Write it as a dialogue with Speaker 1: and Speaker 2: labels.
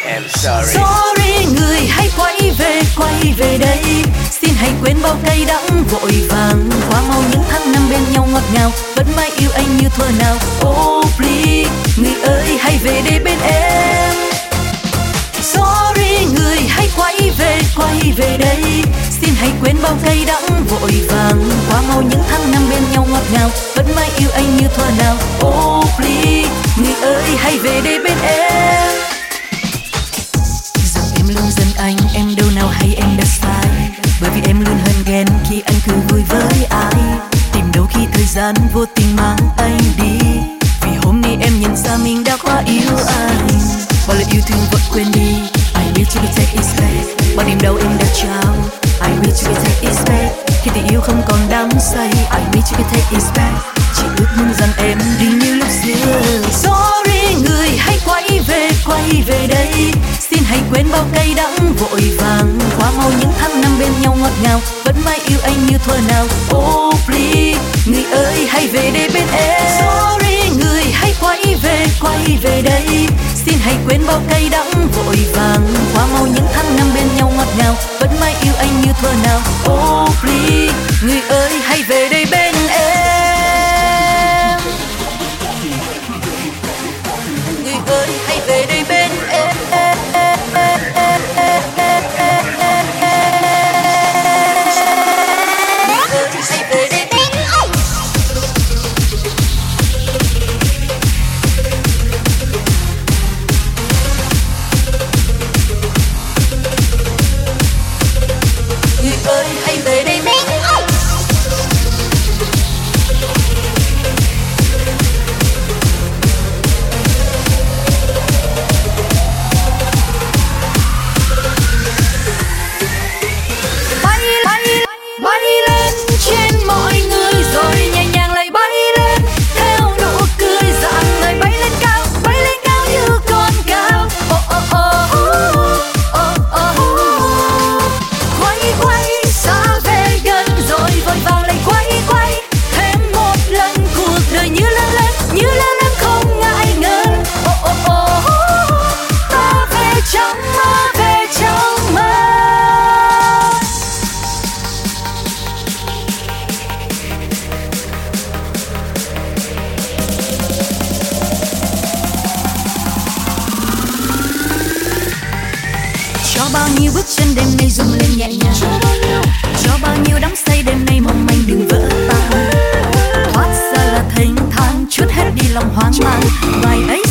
Speaker 1: am sorry.
Speaker 2: Sorry người hãy quay về đây. Xin hãy quên bao cay đắng vội vàng, qua mau những tháng năm bên nhau ngọt ngào, vẫn mãi yêu anh như thuở nào. Oh please, người ơi hãy về đây bên em. Sorry người hãy quay về đây. Xin hãy quên bao cay đắng vội vàng, qua mau những tháng năm bên nhau ngọt ngào, vẫn mãi yêu anh như thuở nào. Oh please, người ơi hãy về đây bên em. Rằng em luôn giận anh, em đâu nào hay em đã sai, bởi vì em luôn hờn ghen khi anh cứ vui với ai, tìm đâu khi thời gian vô tình mang anh đi. Vì hôm nay em nhận ra mình đã quá yêu anh, bao lời yêu thương vẫn quên đi. I wish you could take it back, bao niềm đau em đã trao. I wish you could take it back, khi tình yêu không còn đắm say. I wish you could take it back, chỉ ước muốn rằng em đi như lúc xưa. Sorry người hãy quay về đây. Xin hãy quên bao cay đắng vội vàng, qua mau những tháng năm bên nhau ngọt ngào, vẫn mãi yêu anh như thuở nào. Oh please, người ơi hãy về đây bên em. Sorry người hãy quay về đây. Xin hãy quên bao cay đắng vội vàng, qua mau những tháng năm bên nhau ngọt ngào, vẫn mãi yêu anh như thuở nào. Oh please, người ơi hãy về đây bên em. Người ơi hãy về đây bên em. Cho bao nhiêu bước chân đêm nay rung lên nhẹ nhàng, cho bao nhiêu đắm say đêm nay mong manh đừng vỡ tan. Thoát ra là thênh thang, trút hết đi lòng hoang mang, ngày ấy